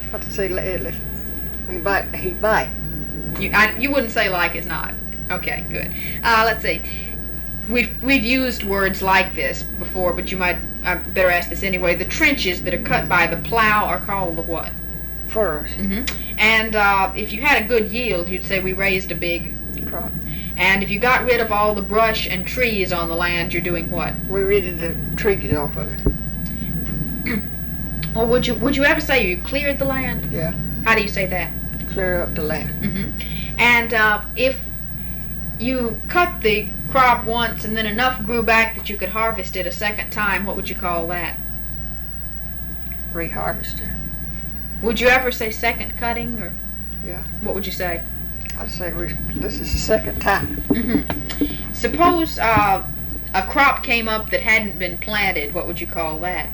How to say he bite. You wouldn't say like it's not. Okay, good. Let's see. We've used words like this before, but you might better ask this anyway. The trenches that are cut by the plow are called the what? Furrows. And if you had a good yield, you'd say we raised a big Crop. And if you got rid of all the brush and trees on the land, you're doing what? We weeded the trees off of it. Well, would you ever say you cleared the land? Yeah. How do you say that? Clear up the land. And if you cut the crop once and then enough grew back that you could harvest it a second time, what would you call that? Reharvested. Would you ever say second cutting, or Yeah. what would you say? I'd say this is the second time. Suppose a crop came up that hadn't been planted, what would you call that?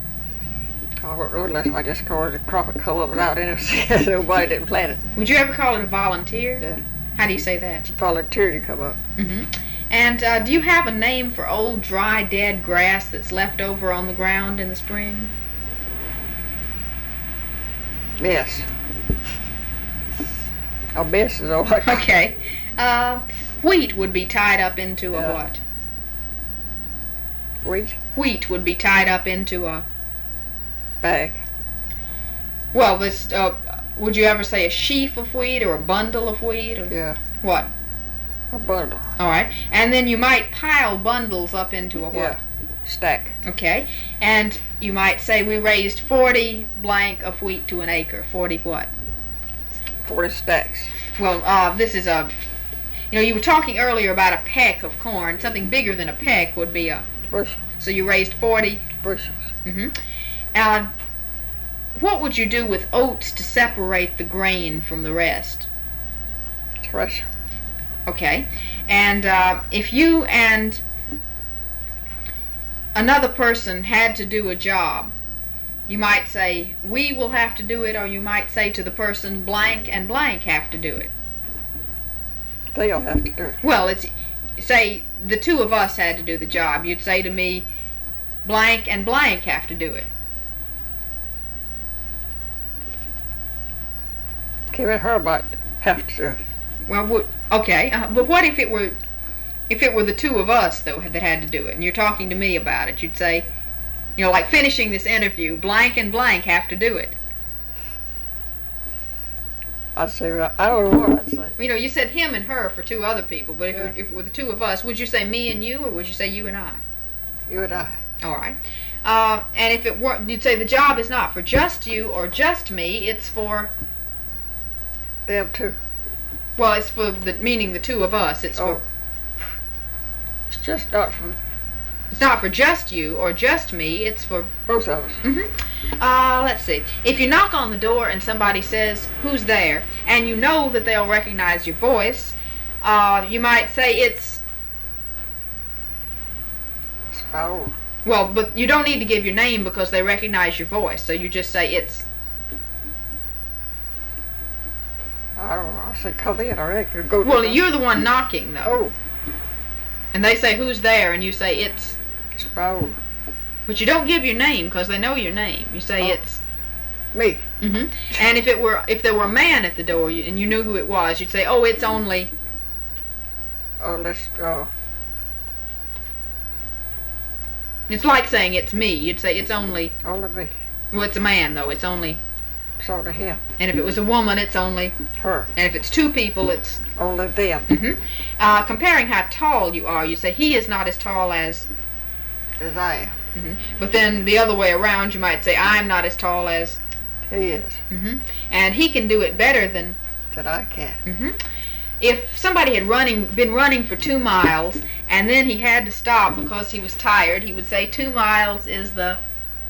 I just call it a crop of color without any nobody didn't plant it. Would you ever call it a volunteer? Yeah. How do you say that? Volunteer to come up. And do you have a name for old, dry, dead grass that's left over on the ground in the spring? Yes. A mess is all I got. Okay. Wheat would be tied up into a what? Wheat? Wheat would be tied up into a Bag. Well, this would you ever say a sheaf of wheat or a bundle of wheat or Yeah. what? A bundle. All right. And then you might pile bundles up into a what? Yeah. Stack. Okay. And you might say we raised 40 blank of wheat to an acre. 40 what? 40 stacks. Well, this is you were talking earlier about a peck of corn. Something bigger than a peck would be a Bushels. So you raised 40 Bushels. What would you do with oats to separate the grain from the rest? Thresh. Okay. And if you and another person had to do a job, you might say, we will have to do it, or you might say to the person, blank and blank have to do it. They'll have to do it. Well, say the two of us had to do the job. You'd say to me, blank and blank have to do it. Kim and her might have to do it. Well, okay, but what if it were the two of us though that had to do it, and you're talking to me about it? You'd say, like finishing this interview, blank and blank have to do it. I'd say, I don't know what I'd say. You said him and her for two other people, but if it were the two of us, would you say me and you, or would you say you and I? You and I. All right. And if it weren't, you'd say the job is not for just you or just me, it's for them too. Well, it's for meaning the two of us. It's for. It's just not for. It's not for just you or just me. It's for both of us. Let's see. If you knock on the door and somebody says, "Who's there?" and you know that they'll recognize your voice, you might say it's. Oh. Well, but you don't need to give your name because they recognize your voice. So you just say it's. I don't know. I say come in. I reckon go. Well, you're the one knocking though. Oh. And they say who's there, and you say it's. Oh. But you don't give your name because they know your name. You say it's. Me. And if there were a man at the door and you knew who it was, you'd say, oh, it's only. Oh, let's. It's like saying it's me. You'd say it's only. Only me. Well, it's a man though. It's only. It's only him. And if it was a woman, it's only her. And if it's two people, it's only them. Comparing how tall you are, you say he is not as tall as I am. But then the other way around, you might say I'm not as tall as he is. And he can do it better than I can. If somebody had been running for 2 miles and then he had to stop because he was tired, he would say 2 miles is the